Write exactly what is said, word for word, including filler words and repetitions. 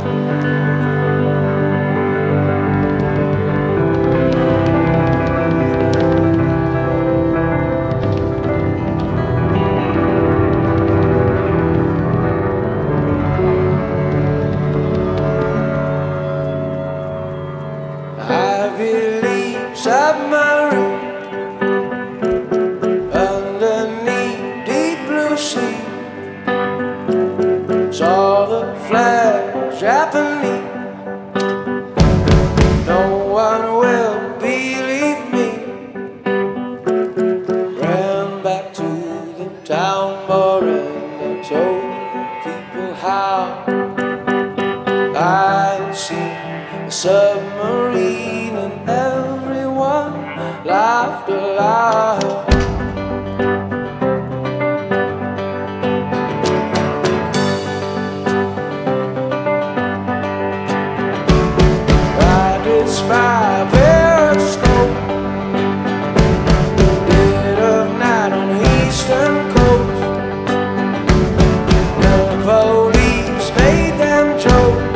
I believe submarine underneath deep blue sea. Saw the flag Japanese. No one will believe me. Ran back to the town bar and I told people how I'd seen a submarine and everyone laughed aloud. I did spy periscope dead of night on the eastern coast. The police made them choke.